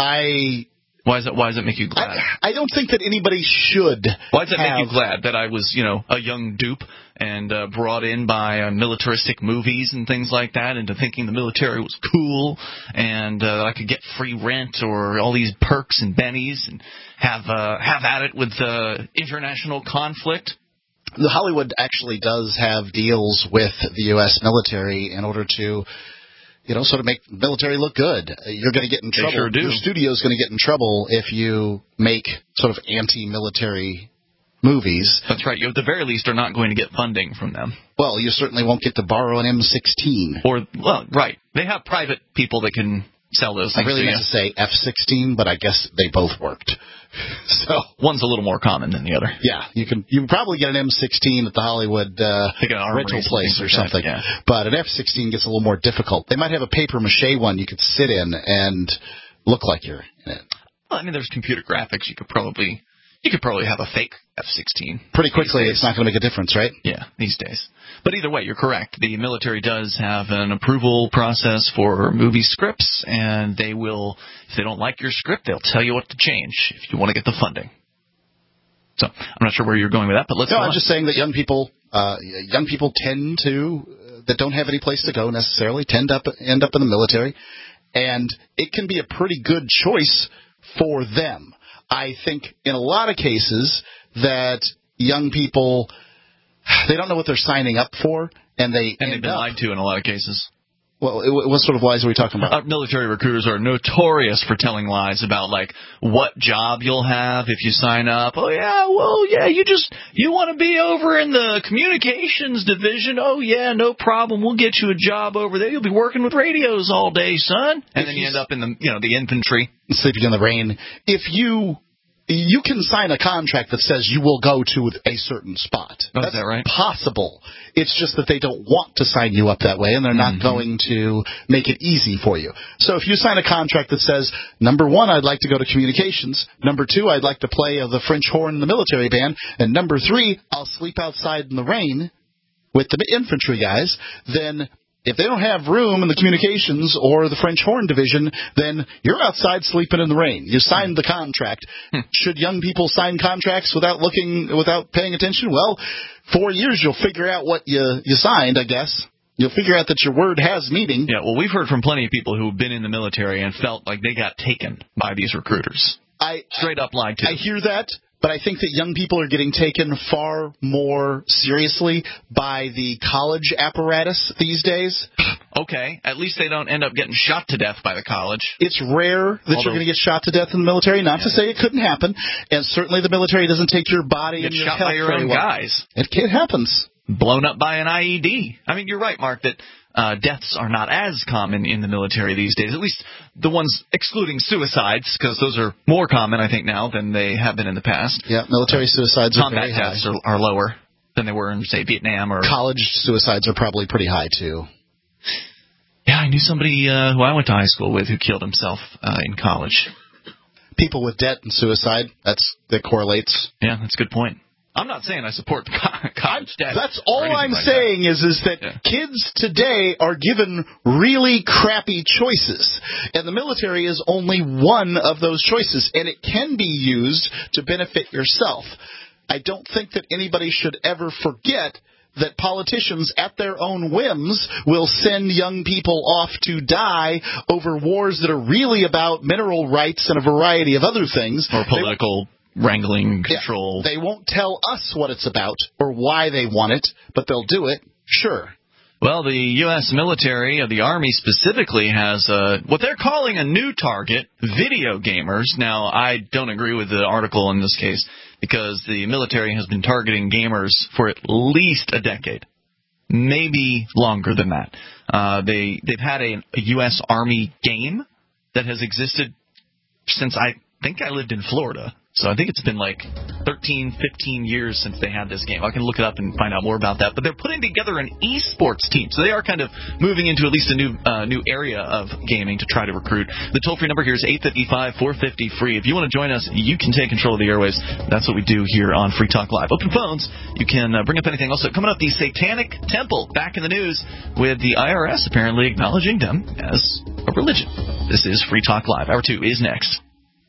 Why does it make you glad? I don't think that anybody should. Why does it make you glad that I was, a young dupe and brought in by militaristic movies and things like that into thinking the military was cool and I could get free rent or all these perks and bennies and have at it with international conflict? The Hollywood actually does have deals with the U.S. military in order to sort of make the military look good. You're going to get in trouble. They sure do. Your studio's going to get in trouble if you make sort of anti-military movies. That's right. You, at the very least, are not going to get funding from them. Well, you certainly won't get to borrow an M16. Right. They have private people that can sell those things. I really meant to say F-16, but I guess they both worked. So one's a little more common than the other. Yeah, you can probably get an M16 at the Hollywood rental place or something. Yeah. But an F-16 gets a little more difficult. They might have a paper mache one you could sit in and look like you're in it. Well, I mean, there's computer graphics. You could probably have a fake F-16. Pretty quickly, it's not going to make a difference, right? Yeah, these days. But either way, you're correct. The military does have an approval process for movie scripts, and they will, if they don't like your script, they'll tell you what to change if you want to get the funding. So I'm not sure where you're going with that, but let's go on. I'm just saying that young people tend to, that don't have any place to go necessarily, end up in the military, and it can be a pretty good choice for them. I think in a lot of cases that young people, they don't know what they're signing up for, and they've been lied to in a lot of cases. Well, what sort of lies are we talking about? Military recruiters are notorious for telling lies about, like, what job you'll have if you sign up. Oh, yeah, you want to be over in the communications division. Oh, yeah, no problem. We'll get you a job over there. You'll be working with radios all day, son. And then you end up in the infantry. Sleeping in the rain. If you you can sign a contract that says you will go to a certain spot. Oh, That's is that right? possible. It's just that they don't want to sign you up that way, and they're not going to make it easy for you. So if you sign a contract that says, number 1, I'd like to go to communications, number 2, I'd like to play the French horn in the military band, and number 3, I'll sleep outside in the rain with the infantry guys, then if they don't have room in the communications or the French horn division, then you're outside sleeping in the rain. You signed the contract. Should young people sign contracts without paying attention? Well, 4 years you'll figure out what you signed, I guess. You'll figure out that your word has meaning. Yeah, well, we've heard from plenty of people who've been in the military and felt like they got taken by these recruiters. Straight up lied to. I hear that. But I think that young people are getting taken far more seriously by the college apparatus these days. Okay, at least they don't end up getting shot to death by the college. It's rare that you're going to get shot to death in the military. Not to say it couldn't happen. And certainly the military doesn't take your body and your health shot by your own guys. It happens. Blown up by an IED. I mean, you're right, Mark, that deaths are not as common in the military these days, at least the ones excluding suicides, because those are more common, I think, now than they have been in the past. Yeah, military suicides are very high. Combat deaths are lower than they were in, say, Vietnam. Or college suicides are probably pretty high, too. Yeah, I knew somebody who I went to high school with who killed himself in college. People with debt and suicide, that correlates. Yeah, that's a good point. I'm not saying I support college debt. That's all I'm saying is that kids today are given really crappy choices. And the military is only one of those choices. And it can be used to benefit yourself. I don't think that anybody should ever forget that politicians, at their own whims, will send young people off to die over wars that are really about mineral rights and a variety of other things. Or political wrangling, control. Yeah, they won't tell us what it's about or why they want it, but they'll do it, sure. Well, the U.S. military, the Army specifically, has what they're calling a new target, video gamers. Now, I don't agree with the article in this case, because the military has been targeting gamers for at least a decade, maybe longer than that. They've had a U.S. Army game that has existed since I think I lived in Florida. So I think it's been like 13, 15 years since they had this game. I can look it up and find out more about that. But they're putting together an esports team. So they are kind of moving into at least a new area of gaming to try to recruit. The toll-free number here is 855-450-FREE. If you want to join us, you can take control of the airwaves. That's what we do here on Free Talk Live. Open phones. You can bring up anything. Also, coming up, the Satanic Temple back in the news with the IRS apparently acknowledging them as a religion. This is Free Talk Live. Hour 2 is next.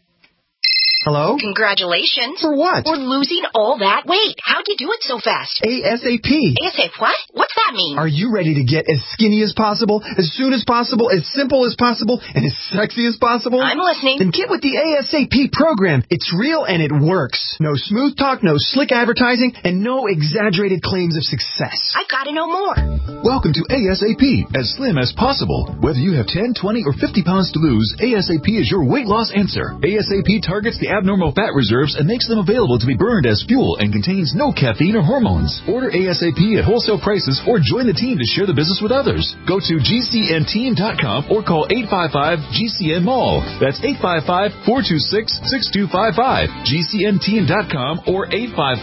Hello? Congratulations. For what? For losing all that weight. How'd you do it so fast? ASAP. ASAP what? What's that mean? Are you ready to get as skinny as possible, as soon as possible, as simple as possible, and as sexy as possible? I'm listening. Then get with the ASAP program. It's real and it works. No smooth talk, no slick advertising, and no exaggerated claims of success. I gotta know more. Welcome to ASAP, as slim as possible. Whether you have 10, 20, or 50 pounds to lose, ASAP is your weight loss answer. ASAP targets the abnormal fat reserves and makes them available to be burned as fuel and contains no caffeine or hormones. Order ASAP at wholesale prices or join the team to share the business with others. Go to GCNteam.com or call 855-GCN-MALL. That's 855-426-6255. GCNteam.com or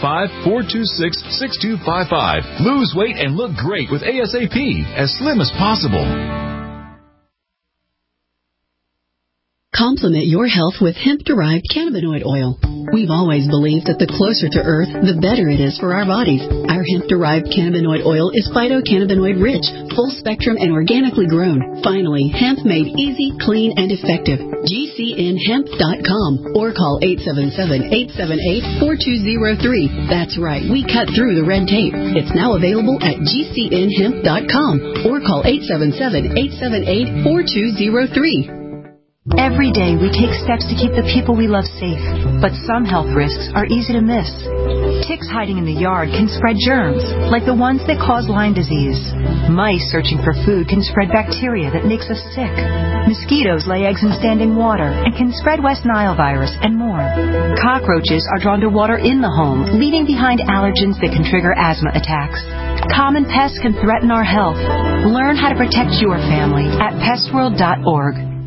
855-426-6255. Lose weight and look great with ASAP, as slim as possible. Complement your health with hemp-derived cannabinoid oil. We've always believed that the closer to Earth, the better it is for our bodies. Our hemp-derived cannabinoid oil is phytocannabinoid-rich, full-spectrum, and organically grown. Finally, hemp made easy, clean, and effective. GCNhemp.com or call 877-878-4203. That's right, we cut through the red tape. It's now available at GCNhemp.com or call 877-878-4203. Every day we take steps to keep the people we love safe, but some health risks are easy to miss. Ticks hiding in the yard can spread germs, like the ones that cause Lyme disease. Mice searching for food can spread bacteria that makes us sick. Mosquitoes lay eggs in standing water and can spread West Nile virus and more. Cockroaches are drawn to water in the home, leaving behind allergens that can trigger asthma attacks. Common pests can threaten our health. Learn how to protect your family at pestworld.org.